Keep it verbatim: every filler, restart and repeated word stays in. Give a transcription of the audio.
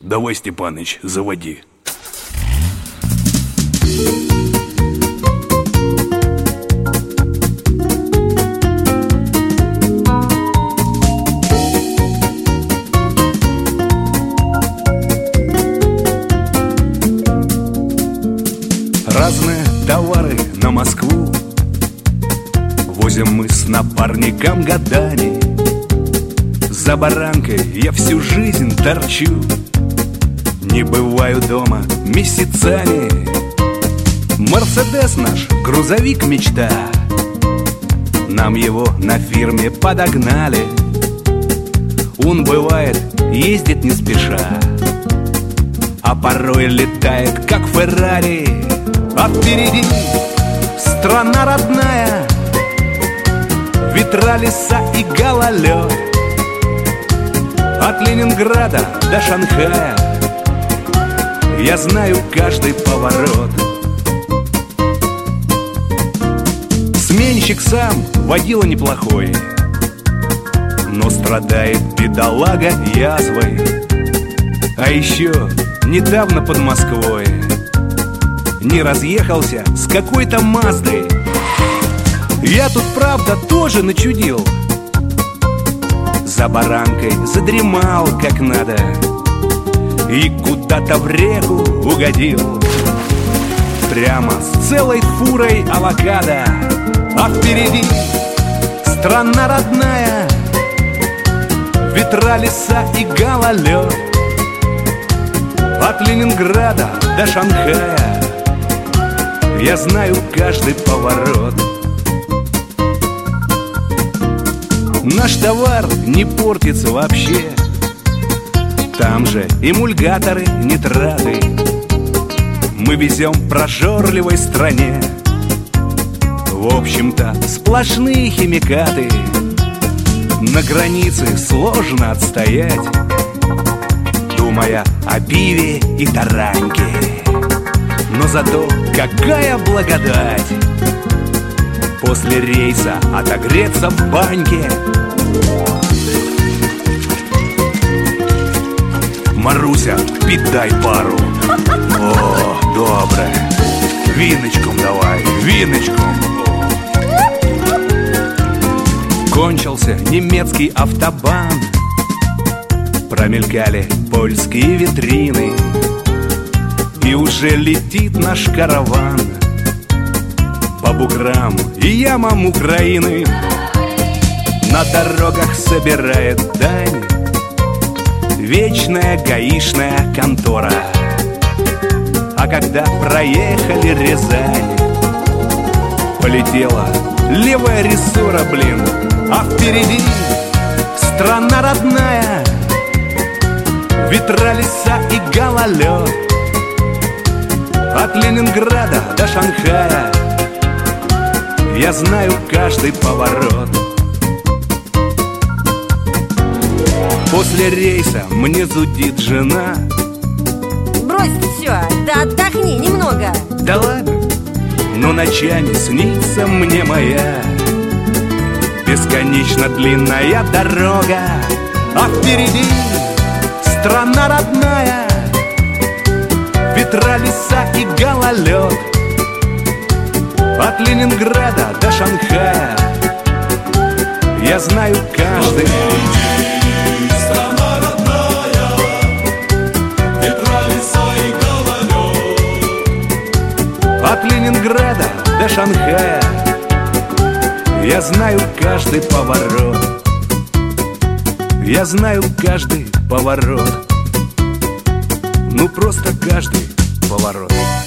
Давай, Степаныч, заводи. Разные товары на Москву возим мы с напарником годами. За баранкой я всю жизнь торчу, не бываю дома месяцами. Мерседес наш, грузовик мечта, нам его на фирме подогнали. Он бывает, ездит не спеша, а порой летает, как Феррари. А впереди страна родная, ветра, леса и гололед. От Ленинграда до Шанхая я знаю каждый поворот. Сменщик сам водила неплохой, но страдает бедолага язвой. А еще недавно под Москвой не разъехался с какой-то Маздой. Я тут, правда, тоже начудил, за баранкой задремал как надо и куда-то в реку угодил, прямо с целой фурой авокадо. А впереди страна родная, ветра, леса и гололед. От Ленинграда до Шанхая я знаю каждый поворот. Наш товар не портится вообще, там же эмульгаторы, нитраты. Мы везем прожорливой стране, в общем-то, сплошные химикаты. На границе сложно отстоять, думая о пиве и тараньке. Но зато какая благодать после рейса отогреться в баньке. Маруся, піддай пару. О, добре. Виночком давай, виночком. Кончился немецкий автобан, промелькали польские витрины, и уже летит наш караван по буграм и ямам Украины. На дорогах собирает дань вечная гаишная контора. А когда проехали Рязань, полетела левая рессора, блин. А впереди страна родная, ветра, леса и гололед. От Ленинграда до Шанхая я знаю каждый поворот. После рейса мне зудит жена. Брось все, да отдохни немного. Да ладно, но ночами снится мне моя бесконечно длинная дорога. А впереди страна родная, ветра, леса и гололед. От Ленинграда до Шанхая я знаю каждый. Страна родная, ветра, леса и гололед. От Ленинграда до Шанхая я знаю каждый поворот. Я знаю каждый поворот. Ну просто каждый поворот.